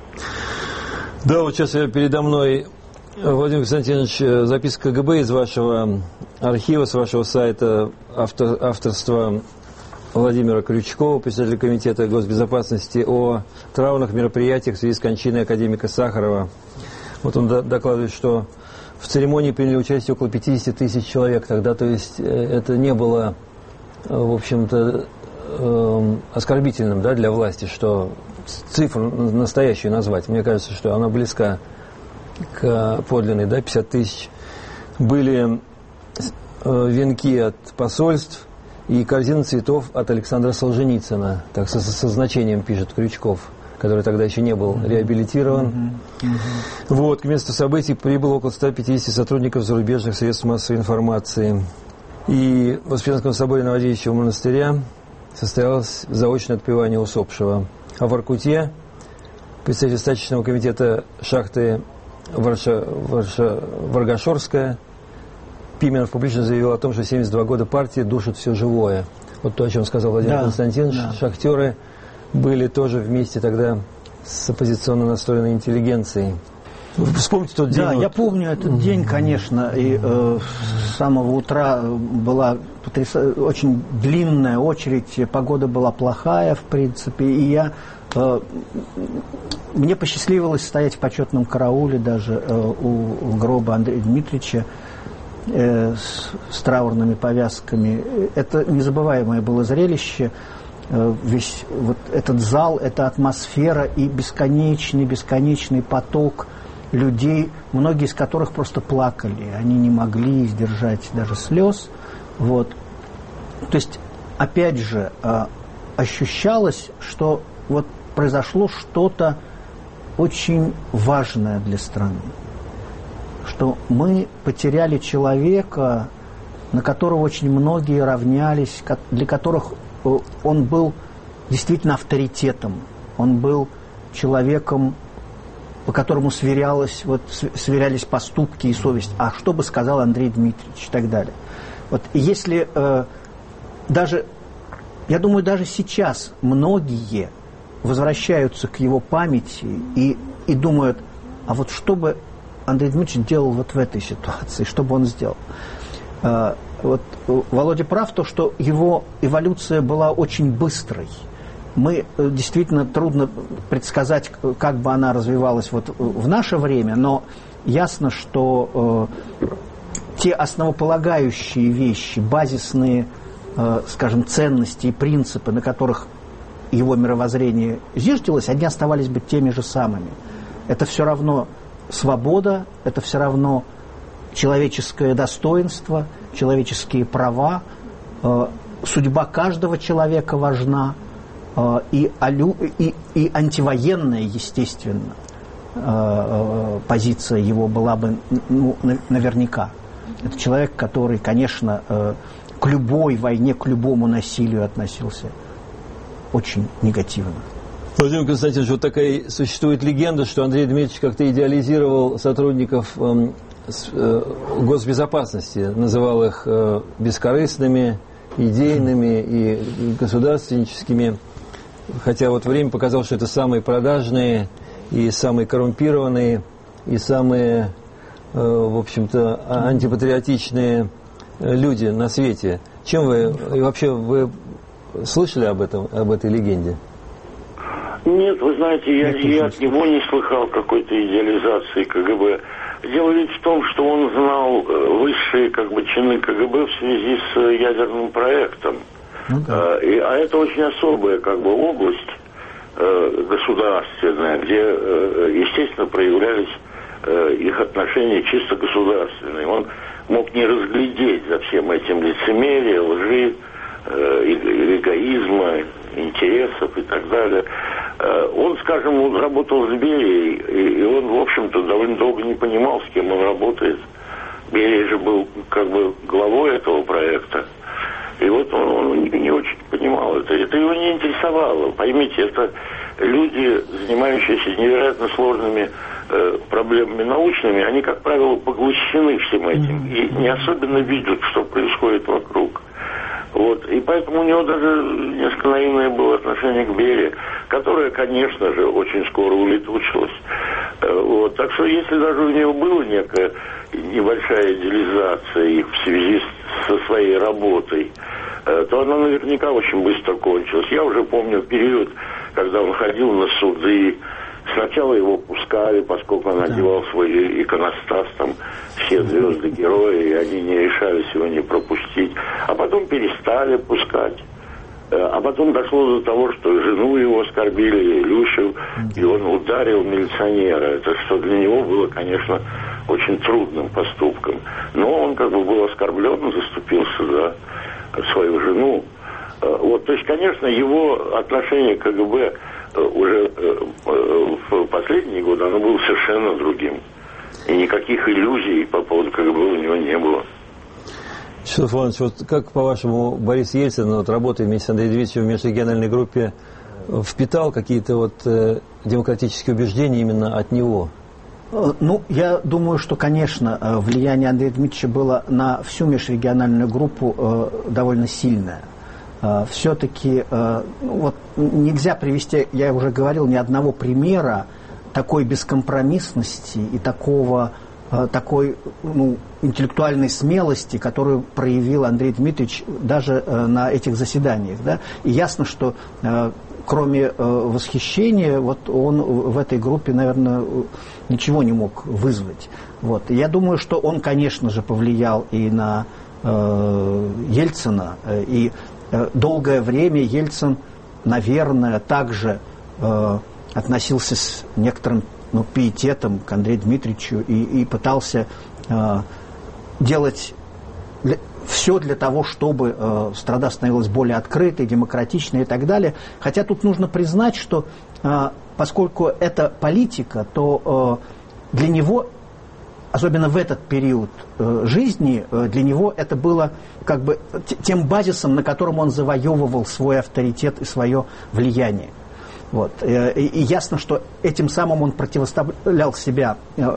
Да, вот сейчас передо мной, Владимир Константинович, записка КГБ из вашего архива, с вашего сайта, автор, авторства Владимира Крючкова, председателя Комитета госбезопасности, о траурных мероприятиях в связи с кончиной академика Сахарова. Вот он докладывает, что в церемонии приняли участие около пятьдесят тысяч человек тогда, то есть это не было, в общем-то, оскорбительным, да, для власти, что цифру настоящую назвать. Мне кажется, что она близка к подлинной, да, пятьдесят тысяч. Были венки от посольств и корзина цветов от Александра Солженицына, так со, со значением пишет Крючков, который тогда еще не был реабилитирован. Mm-hmm. Mm-hmm. Вот, к месту событий прибыло около ста пятидесяти сотрудников зарубежных средств массовой информации. И в Успенском соборе Новодевичьего монастыря состоялось заочное отпевание усопшего. А в Воркуте представитель стачечного комитета шахты Варша, Варша, Варгашорская Пименов публично заявил о том, что семьдесят два года партии душит все живое. Вот то, о чем сказал Владимир да, Константинович. Да. Шахтеры были тоже вместе тогда с оппозиционно настроенной интеллигенцией. Вспомните тот день. Да, вот. я помню этот день, конечно, и э, с самого утра была потряс... очень длинная очередь, погода была плохая, в принципе, и я... Э, мне посчастливилось стоять в почетном карауле даже э, у, у гроба Андрея Дмитриевича э, с, с траурными повязками. Это незабываемое было зрелище. Э, весь вот этот зал, эта атмосфера и бесконечный, бесконечный поток людей, многие из которых просто плакали. Они не могли сдержать даже слез. Вот. То есть, опять же, э, ощущалось, что вот произошло что-то очень важное для страны. Что мы потеряли человека, на которого очень многие равнялись, для которых он был действительно авторитетом. Он был человеком, по которому сверялось, вот, сверялись поступки и совесть. А что бы сказал Андрей Дмитриевич и так далее. Вот, и если э, даже, я думаю, даже сейчас многие возвращаются к его памяти и, и думают, а вот что бы Андрей Дмитриевич делал вот в этой ситуации, что бы он сделал. Э, вот, Володя прав, то, что его эволюция была очень быстрой. Мы действительно трудно предсказать, как бы она развивалась вот в наше время, но ясно, что э, те основополагающие вещи, базисные, э, скажем, ценности и принципы, на которых его мировоззрение зиждилось, они оставались бы теми же самыми. Это все равно свобода, это все равно человеческое достоинство, человеческие права, э, судьба каждого человека важна. И, и, и антивоенная, естественно, позиция его была бы, ну, наверняка. Это человек, который, конечно, к любой войне, к любому насилию относился очень негативно. Владимир Константинович, вот такая существует легенда, что Андрей Дмитриевич как-то идеализировал сотрудников э, э, госбезопасности, называл их э, бескорыстными, идейными и государственническими. Хотя вот время показало, что это самые продажные и самые коррумпированные и самые, э, в общем-то, антипатриотичные люди на свете. Чем вы, и вообще, вы слышали об этом, об этой легенде? Нет, вы знаете, я, я от него не слыхал какой-то идеализации КГБ. Дело ведь в том, что он знал высшие, как бы, чины КГБ в связи с ядерным проектом. Ну, да. И, а это очень особая, как бы, область э, государственная, где, э, естественно, проявлялись э, их отношения чисто государственные. Он мог не разглядеть за всем этим лицемерия, лжи, э, эгоизма, интересов и так далее. Э, он, скажем, он работал с Берией, и, и он, в общем-то, довольно долго не понимал, с кем он работает. Берия же был, как бы, главой этого проекта. И вот он, он не, не очень понимал это. Это его не интересовало. Поймите, это люди, занимающиеся невероятно сложными э, проблемами научными, они, как правило, поглощены всем этим и не особенно видят, что происходит вокруг. Вот. И поэтому у него даже несколько наивное было отношение к Берии, которое, конечно же, очень скоро улетучилось. Э, вот. Так что если даже у него была некая небольшая идеализация их в связи с, со своей работой, э, то она наверняка очень быстро кончилась. Я уже помню период, когда он ходил на суды. Сначала его пускали, поскольку он одевал свой иконостас, там все звезды герои, и они не решались его не пропустить. А потом перестали пускать. А потом дошло до того, что жену его оскорбили, Илюшу, и он ударил милиционера. Это что для него было, конечно, очень трудным поступком. Но он как бы был оскорблен, заступился за свою жену. Вот, то есть, конечно, его отношение к КГБ уже в последние годы оно было совершенно другим. И никаких иллюзий по поводу КГБ у него не было. Вячеслав Иванович, вот как, по-вашему, Борис Ельцин, вот, работая вместе с Андреем Дмитриевичем в межрегиональной группе, впитал какие-то вот э, демократические убеждения именно от него? Ну, я думаю, что, конечно, влияние Андрея Дмитриевича было на всю межрегиональную группу э, довольно сильное. Э, все-таки э, вот, нельзя привести, я уже говорил, ни одного примера такой бескомпромиссности и такого, э, такой ну, интеллектуальной смелости, которую проявил Андрей Дмитриевич даже э, на этих заседаниях. Да? И ясно, что э, кроме э, восхищения, вот он в этой группе, наверное, ничего не мог вызвать. Вот. И я думаю, что он, конечно же, повлиял и на э, Ельцина, э, и э, долгое время Ельцин, наверное, также э, относился с некоторым ну, пиететом к Андрею Дмитриевичу и, и пытался э, делать для, все для того, чтобы э, страна становилась более открытой, демократичной и так далее. Хотя тут нужно признать, что э, поскольку это политика, то э, для него, особенно в этот период э, жизни, э, для него это было как бы тем базисом, на котором он завоевывал свой авторитет и свое влияние. Вот. И, и ясно, что этим самым он противоставлял себя э,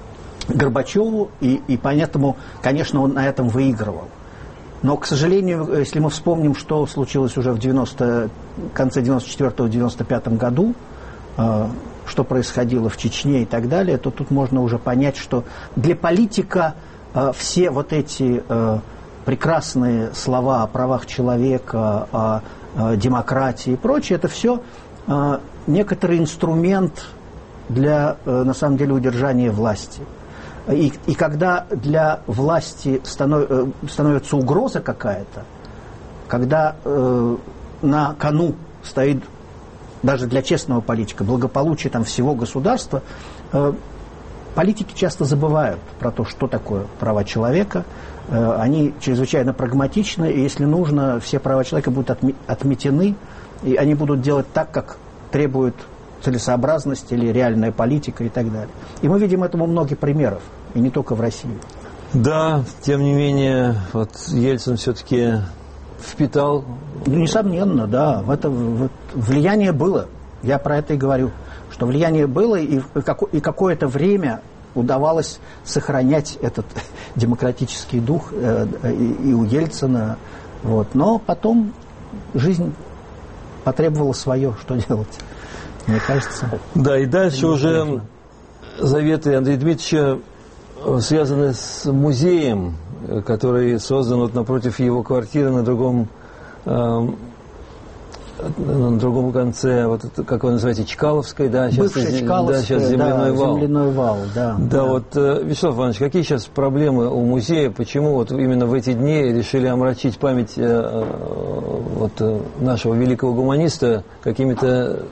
Горбачеву, и, и поэтому, конечно, он на этом выигрывал. Но, к сожалению, если мы вспомним, что случилось уже в девяносто, конце девяносто четвёртого — девяносто пятом году, э, что происходило в Чечне и так далее, то тут можно уже понять, что для политика э, все вот эти э, прекрасные слова о правах человека, о, о демократии и прочее, это все э, некоторый инструмент для, э, на самом деле, удержания власти. И, и когда для власти станов, э, становится угроза какая-то, когда э, на кону стоит даже для честного политика благополучие там, всего государства, э, политики часто забывают про то, что такое права человека. Э, они чрезвычайно прагматичны, и если нужно, все права человека будут отме- отметены, и они будут делать так, как требует целесообразность или реальная политика и так далее. И мы видим этому много примеров, и не только в России. Да, тем не менее, вот Ельцин все-таки впитал... Ну, несомненно, да, в это, в, влияние было. Я про это и говорю, что влияние было, и, и какое-то время удавалось сохранять этот демократический дух э, и, и у Ельцина. Вот. Но потом жизнь потребовала свое, что делать. Мне кажется. Да, и дальше уже нужно. Заветы Андрея Дмитриевича связаны с музеем, который создан вот напротив его квартиры на другом, э, на другом конце, вот это, как вы называете, Чкаловской, да? Сейчас, Бывшая Чкаловская, да, сейчас земляной да, вал. земляной вал, да. Да, да. Вот, Вячеслав Иванович, какие сейчас проблемы у музея? Почему вот именно в эти дни решили омрачить память э, вот, нашего великого гуманиста какими-то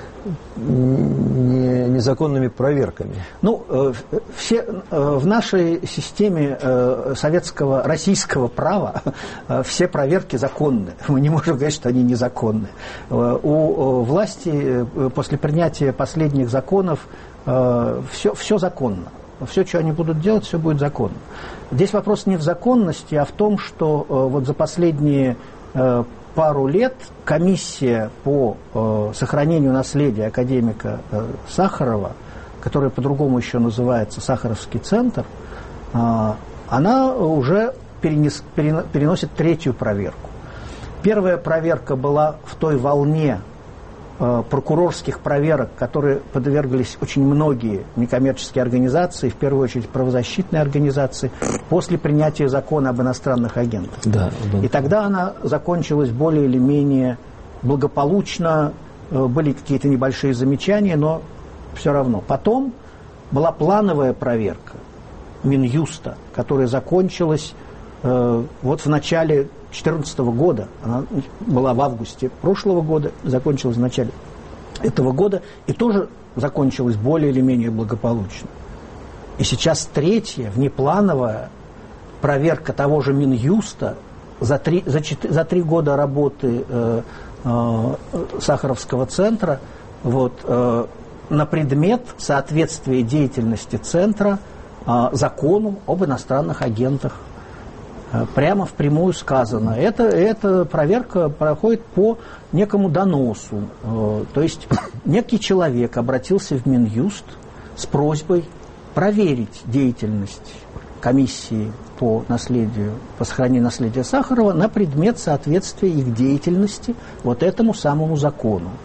незаконными проверками? Ну, э, все, э, в нашей системе э, советского, российского права э, все проверки законны. Мы не можем говорить, что они незаконны. Э, у э, власти э, после принятия последних законов э, все, все законно. Все, что они будут делать, все будет законно. Здесь вопрос не в законности, а в том, что э, вот за последние э, пару лет комиссия по э, сохранению наследия академика э, Сахарова, которая по-другому еще называется Сахаровский центр, э, она уже перенес, перен, переносит третью проверку. Первая проверка была в той волне э, прокурорских проверок, которые подверглись очень многие некоммерческие организации, в первую очередь правозащитные организации, после принятия закона об иностранных агентах. Да, да. И тогда она закончилась более или менее благополучно, были какие-то небольшие замечания, но все равно. Потом была плановая проверка Минюста, которая закончилась э, вот в начале две тысячи четырнадцатого года. Она была в августе прошлого года, закончилась в начале этого года и тоже закончилась более или менее благополучно. И сейчас третья, внеплановая проверка того же Минюста за три, за четыре, за три года работы э, э, Сахаровского центра вот, э, на предмет соответствия деятельности центра э, закону об иностранных агентах. Э, прямо впрямую сказано. Это, эта проверка проходит по некому доносу. Э, то есть некий человек обратился в Минюст с просьбой проверить деятельность комиссии по наследию, по сохранению наследия Сахарова на предмет соответствия их деятельности вот этому самому закону.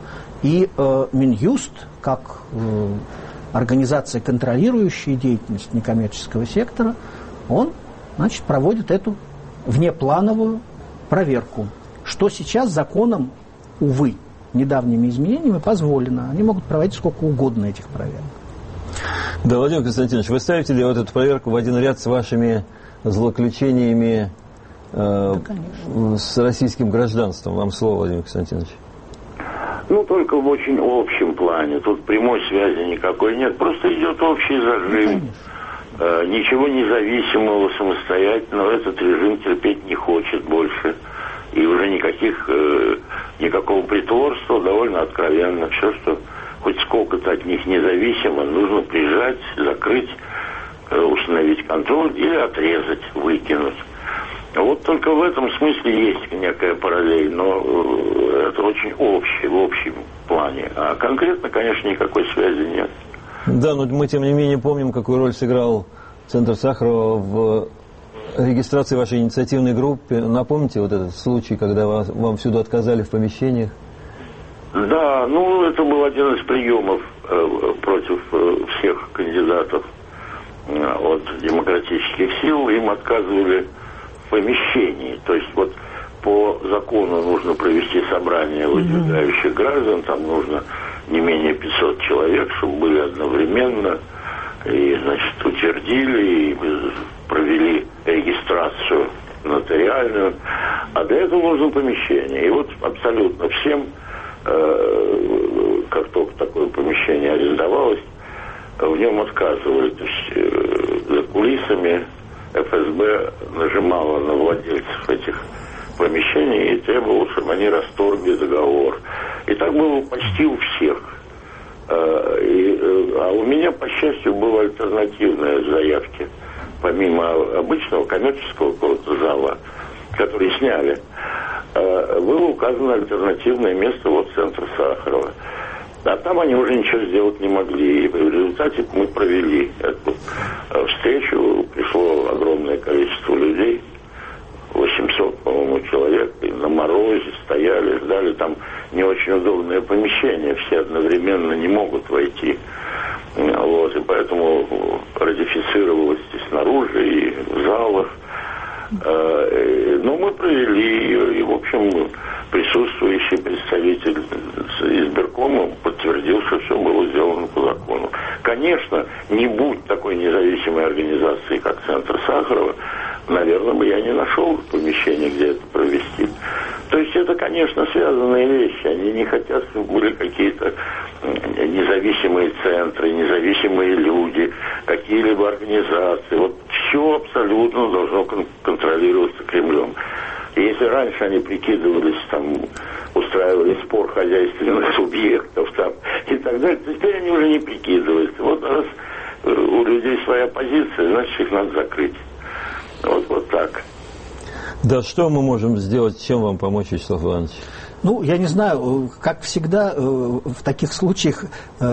И э, Минюст, как э, организация, контролирующая деятельность некоммерческого сектора, он, значит, проводит эту внеплановую проверку, что сейчас законом, увы, недавними изменениями позволено. Они могут проводить сколько угодно этих проверок. Да, Владимир Константинович, вы ставите ли вот эту проверку в один ряд с вашими злоключениями э, да, с российским гражданством? Вам слово, Владимир Константинович. Ну, только в очень общем плане. Тут прямой связи никакой нет. Просто идет общий зажим. Ну, э, ничего независимого, самостоятельного этот режим терпеть не хочет больше. И уже никаких, э, никакого притворства, довольно откровенно. Все, что хоть сколько-то от них независимо, нужно прижать, закрыть, э, установить контроль или отрезать, выкинуть. Вот только в этом смысле есть некая параллель, но э, это очень общий, в общем плане. А конкретно, конечно, никакой связи нет. Да, но мы, тем не менее, помним, какую роль сыграл Центр Сахарова в регистрации вашей инициативной группы. Напомните вот этот случай, когда вас, вам всюду отказали в помещениях? Да, ну это был один из приемов э, против э, всех кандидатов э, от демократических сил. Им отказывали в помещении. То есть вот по закону нужно провести собрание выдвигающих граждан, там нужно не менее пятьсот человек, чтобы были одновременно, и, значит, утвердили, и провели регистрацию нотариальную, а для этого нужно помещение. И вот абсолютно всем, э, как только такое помещение арендовалось, в нем отказывали. То есть э, за кулисами эф эс бэ нажимала на владельцев этих помещений и требовала, чтобы они расторгли договор. И так было почти у всех. Э, и, э, а у меня, по счастью, была альтернативная в заявке. Помимо обычного коммерческого какого-то зала, который сняли, было указано альтернативное место, вот центр Сахарова. А там они уже ничего сделать не могли. И в результате мы провели эту встречу. Пришло огромное количество людей, восемьсот, по-моему, человек, и на морозе стояли, ждали. Там не очень удобное помещение, все одновременно не могут войти. Вот, и поэтому ратифицировалось и снаружи, и в залах. Но мы провели ее, и, в общем, присутствующий представитель избиркома подтвердил, что все было сделано по закону. Конечно, не будь такой независимой организации, как Центр Сахарова, наверное, бы я не нашел помещение, где это провести. То есть это, конечно, связанные вещи. Они не хотят, чтобы были какие-то независимые центры, независимые люди, какие-либо организации. Вот все абсолютно должно кон- контролироваться Кремлем. И если раньше они прикидывались, там, устраивали спор хозяйственных субъектов там, и так далее, то теперь они уже не прикидываются. Вот раз у людей своя позиция, значит, их надо закрыть. Вот, вот так. Да, что мы можем сделать, чем вам помочь, Вячеслав Иванович? Ну, я не знаю, как всегда в таких случаях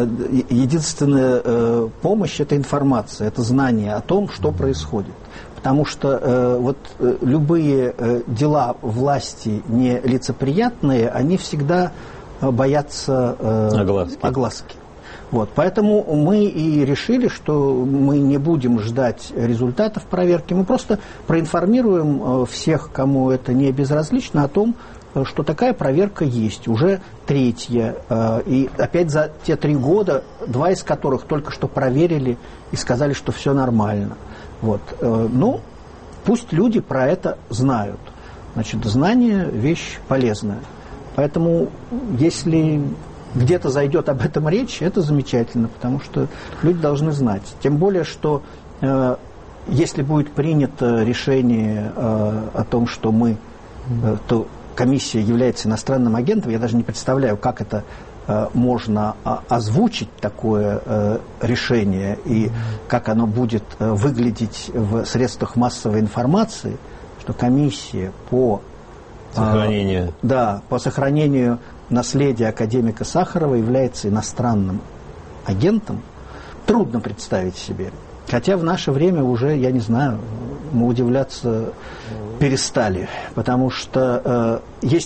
единственная помощь – это информация, это знание о том, что происходит. Потому что вот любые дела власти нелицеприятные, они всегда боятся огласки. огласки. Вот, поэтому мы и решили, что мы не будем ждать результатов проверки, мы просто проинформируем всех, кому это не безразлично, о том, что такая проверка есть, уже третья. И опять за те три года, два из которых только что проверили и сказали, что все нормально. Вот. Ну, пусть люди про это знают. Значит, знание – вещь полезная. Поэтому, если где-то зайдет об этом речь, это замечательно, потому что люди должны знать. Тем более, что э, если будет принято решение э, о том, что мы, э, то комиссия является иностранным агентом, я даже не представляю, как это э, можно а, озвучить, такое э, решение, и как оно будет э, выглядеть в средствах массовой информации, что комиссия по сохранению, э, да, по сохранению наследие академика Сахарова является иностранным агентом, трудно представить себе. Хотя в наше время уже, я не знаю, мы удивляться перестали. Потому что э, есть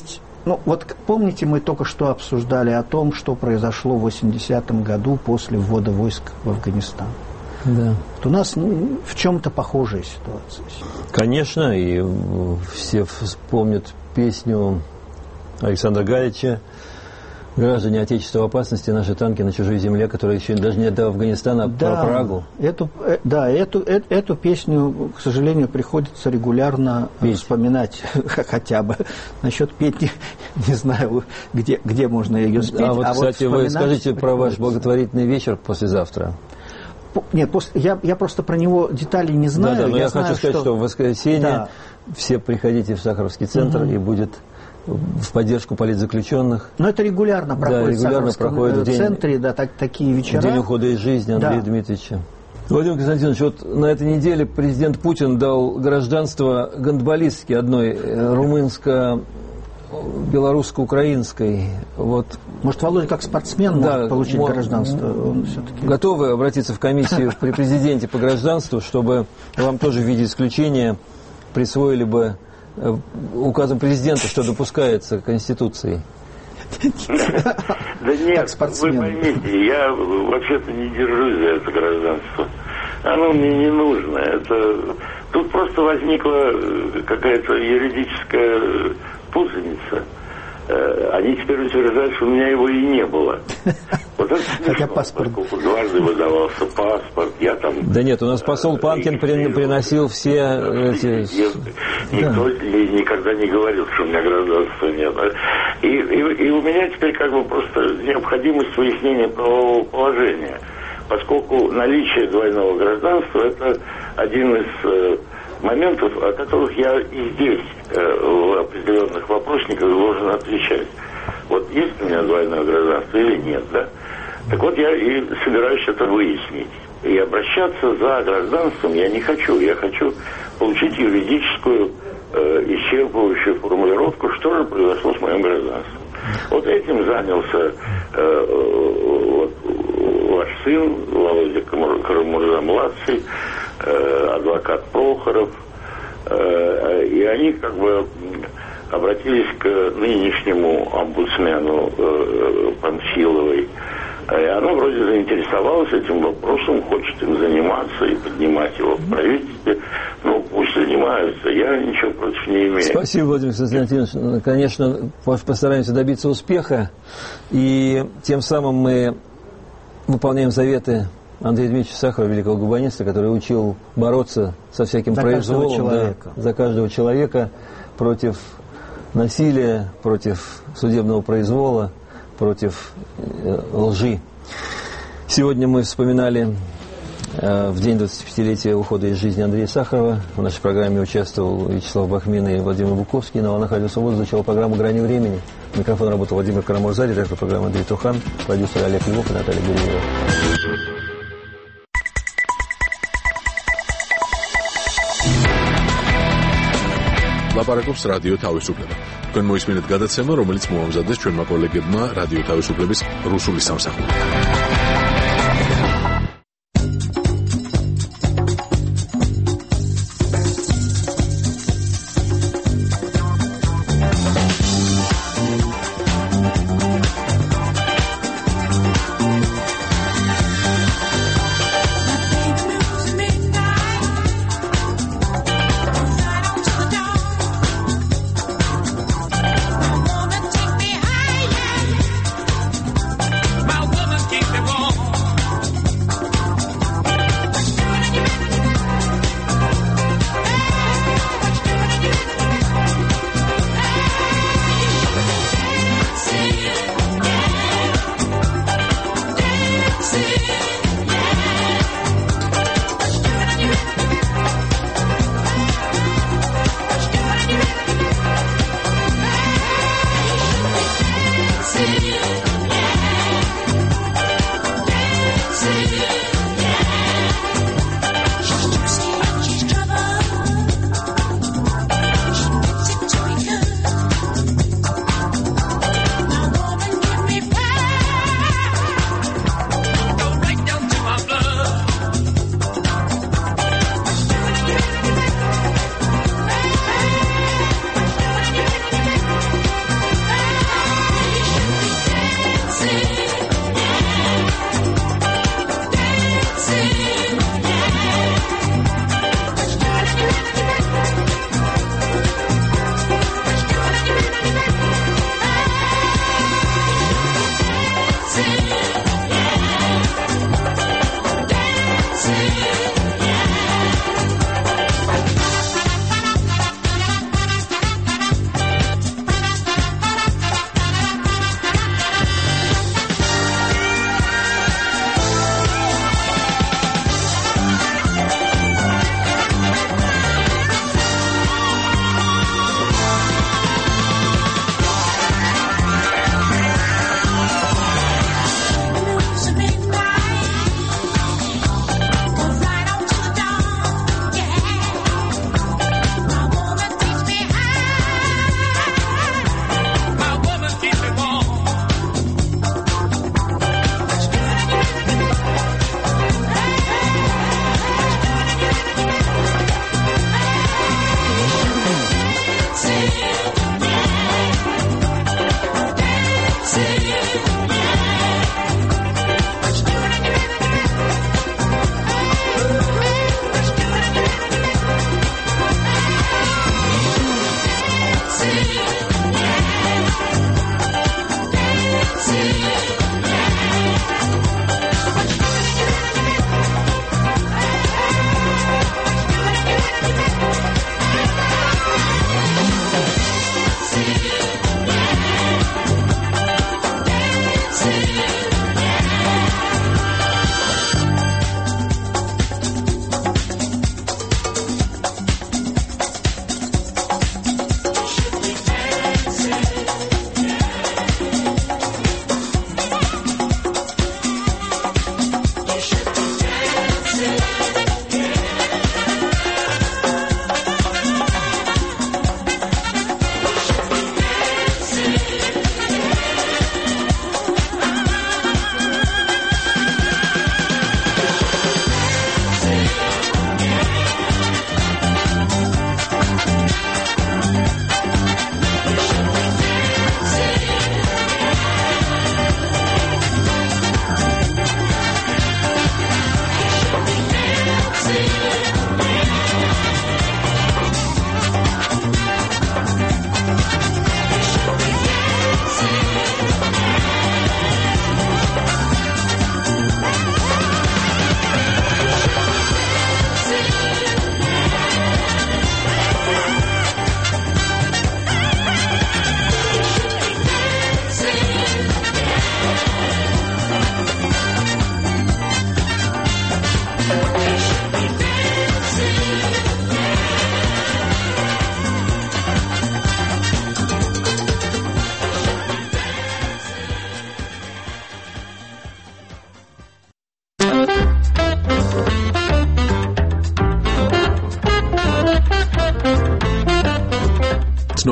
Ну, вот помните, мы только что обсуждали о том, что произошло в восьмидесятом году после ввода войск в Афганистан. Да. Вот у нас ну, в чем-то похожая ситуация. Конечно, и все вспомнят песню Александра Галича «Граждане Отечества в опасности, наши танки на чужой земле», которая еще даже не до Афганистана, а да, про Прагу. Эту, да, эту, эту, эту песню, к сожалению, приходится регулярно петь. Вспоминать хотя бы. Насчет петь не, не знаю, где, где можно ее спеть. А вот, а кстати, вот вы скажите про ваш благотворительный вечер послезавтра. Нет, после, я, я просто про него деталей не знаю. Да, да, но я, я знаю, хочу сказать, что, что в воскресенье да. все приходите в Сахаровский центр, угу. и будет в поддержку политзаключенных. Но это регулярно проходит, да, регулярно в проходит в центре, да, так, такие вечера. День ухода из жизни Андрея да. Дмитриевича. Владимир Константинович, вот на этой неделе президент Путин дал гражданство гандболистке одной, румынско-белорусско-украинской. Вот. Может, Володя как спортсмен да, может получить мо- гражданство? Он все-таки... Готовы обратиться в комиссию при президенте по гражданству, чтобы вам тоже в виде исключения присвоили бы указом президента, что допускается Конституцией? Да нет, вы поймите, я вообще-то не держусь за это гражданство. Оно мне не нужно. Это... Тут просто возникла какая-то юридическая путаница. Они теперь утверждают, что у меня его и не было. Вот это хотя паспорт. Поскольку дважды выдавался паспорт, я там... Да нет, у нас посол Панкин при, приносил все эти... Никто да. никогда не говорил, что у меня гражданства нет. И, и, и у меня теперь как бы просто необходимость выяснения правового положения. Поскольку наличие двойного гражданства – это один из э, моментов, о которых я и здесь э, в определенных вопросниках должен отвечать. Вот есть у меня двойное гражданство или нет, да? Так вот, я и собираюсь это выяснить. И обращаться за гражданством я не хочу. Я хочу получить юридическую э, исчерпывающую формулировку, что же произошло с моим гражданством. Вот этим занялся э, вот, ваш сын, Володя Карамурза-младший, э, адвокат Прохоров. Э, и они как бы обратились к нынешнему омбудсмену э, Панфиловой. И она вроде заинтересовалась этим вопросом, хочет им заниматься и поднимать его в правительстве. Ну, пусть занимаются, я ничего против не имею. Спасибо, Владимир Константинович. Конечно, постараемся добиться успеха. И тем самым мы выполняем заветы Андрея Дмитриевича Сахарова, великого гуманиста, который учил бороться со всяким за произволом. Каждого человека. Да, за каждого человека, против насилия, против судебного произвола, против э, лжи. Сегодня мы вспоминали э, в день двадцатипятилетия ухода из жизни Андрея Сахарова. В нашей программе участвовал Вячеслав Бахмин и Владимир Буковский. На волнах Радио Свобода звучала программа «Грани времени». Микрофон работал Владимир Карамурза, редактор программы Андрей Тухан, продюсер Олег Львов и Наталья Гуреева. ლაპარაკობს რადიო თავისუფლება. თქვენ მოისმინეთ გადაცემა, რომელიც მოამზადეს ჩვენმა კოლეგებმა რადიო თავისუფლების რუსული სამსახური. Keep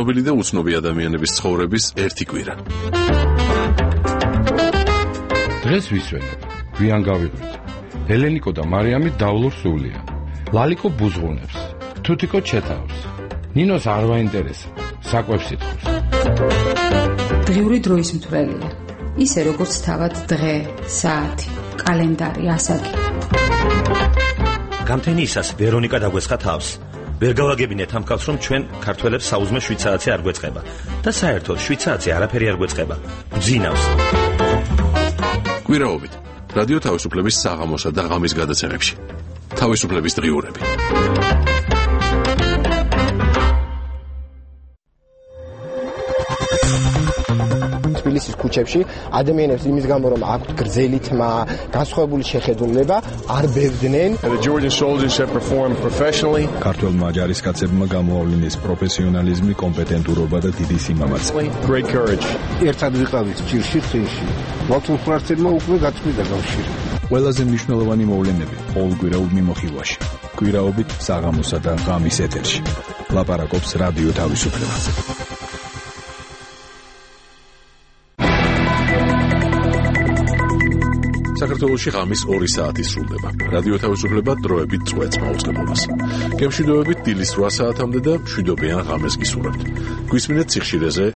ცნობილი და უცნობი ადამიანების ცხოვრების ერთი კვირა. დღეს ვისვენებ, გვიან გავიღვით. ელენიკო და მარიამი დავლურ სულია. ლალიკო ბუზღუნებს, თუთიკო ჩეთავს. ნინოს არ ვაინტერესა, საკვებს ითხოვს. დღიური დროის მთვრელია. ისე როგორც თავად დღე, საათი, კალენდარი, ასაკი. გამთენიისას ვერონიკა დაგვესხა თავს. ვერ გავაგებინეთ ამ კაცს, რომ ჩვენ ქართველებს საუზმე შვიდ საათზე არ გვეწყება და საერთოდ შვიდ საათზე არაფერი არ გვეწყება. გძინავს. კვირაობით რადიო თავისუფლების საღამოსა და ღამის გადაცემებში. თავისუფლების დღიურები. თბილისის ქუჩებში ადამიანებს იმის გამო რომ აქვთ გრძელი თმა, განსხვავებული შეხედულება, არ ბევდნენ. The Georgian soldiers have performed professionally. ქართველმა ჯარისკაცებმა გამოავლინეს პროფესიონალიზმი, კომპეტენტურობა და დიდი სიმამაცე. Great courage. ერთად ვიყავით ჭირში ხეში. მოცულფრაცებმა უკვე გაწყვიტა კავშირი. ყველაზე მნიშვნელოვანი მოვლენები ყოველკვირაულ მიმოხილვაში. კვირაობით საღამოსა და ღამის ეთერში. ლაპარაკობს რადიო თავისუფლება. საქართველოში ღამის ორი საათი სრულდება. რადიო თავისუფლება დროებით წვეთს მაუწყებლობას. გემშვიდობებით დილის რვა საათამდე და მშვიდობიან ღამეს გისურვებთ. გვისმინეთ სიხშირეზე